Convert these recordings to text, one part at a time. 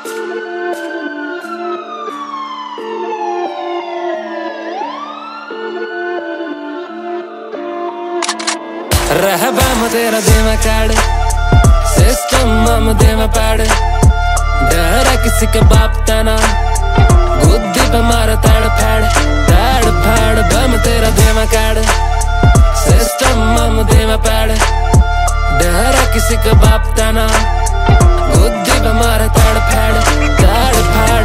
रहबम तेरा देवा card system मम देवा पैड डरा किसी के बाप तना गुद्दी पे मारा ताड़ फाड़ बम तेरा देवा कार्ड सिस्टम मम देवा पैड डरा किसी के बाप तना गुद्दी पे मारा ताड़ फाड़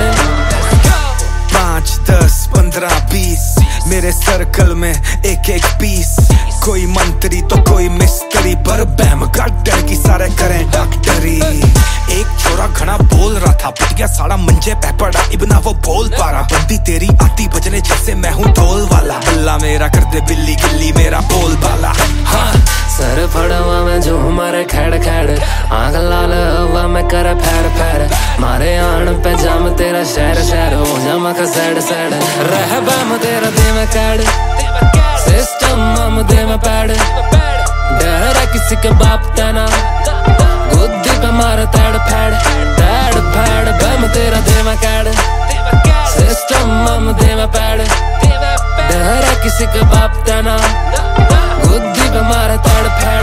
5, 10, 15, 20 मेरे सर्कल में एक एक पीस कोई मंत्री तो कोई मिस्त्री पर बैम डर की सारे करें डॉक्टरी एक छोरा घना बोल रहा था पिट गया साड़ा मंजे पे पड़ा इबना वो बोल पा रहा बंदी तेरी आती बजने जैसे मैं हूँ ढोल वाला बल्ला मेरा कर दे बिल्ली गिल्ली मेरा बोल बाला हाँ सर फड़वा मैं जो हमारे खैड़ आग लाल हवा मैं कर फैर मारे आन पे जाम तेरा शहर हो जामा का सैड रहबम तेरा देवा कार्ड सिस्टम मम देवा पैड डरा किसी के बाप तना गुद्दी पे मारा ताड़ फाड़ बम तेरा देवा कार्ड सिस्टम मम देवा पैड डरा किसी के बाप तना गुद्दी पे मारा ताड़ फाड़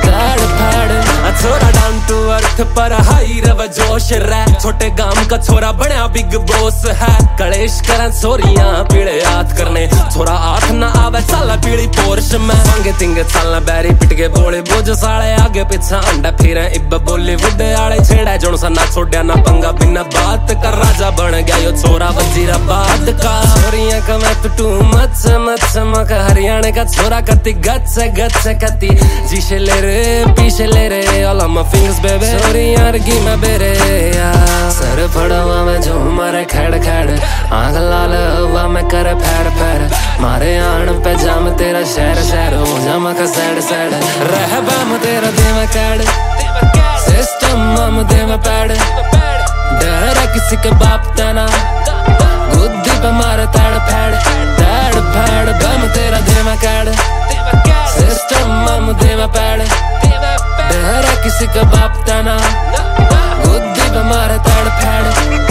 छोरा डाउन टू अर्थ पर हाई रव जोश रै छोटे गांव का छोरा बड़ा बिग बॉस है कलेश करा छोरियां पीड़े याद करने छोरा आठ ना आवे साला पीड़ी पोर्श में संगे तिंगे साला बैरी पिट के बोले बोझ साले आगे पीछे अंडा फिरे इब बॉलीवुड आले छेड़ा जोन सा ना छोड़या ना पंगा बिना बात कर राजा बन गया यो छोरा वजीराबाद का छोरियां का मैं टू मच मका हरियाणा का छोरा कती गच कती जीशे ले रे पीछे ले रे all of my fingers baby छोरियां रगी मैं बेरे सर फड़वा मैं जो मारे खैड़ आग लाल हवा मैं कर फैर मारे आन पे जाम तेरा शहर हो जामा का सैड रहबम तेरा देवा कार्ड सिस्टम मम देवा पैड डरा किसी के बाप तना गुद्दी पे मारा ताड़ फाड़ बम तेरा देवा कार्ड सिस्टम मम देवा पैड डरा किसी का बाप तना गुद्दी पे मारा ताड़ फाड़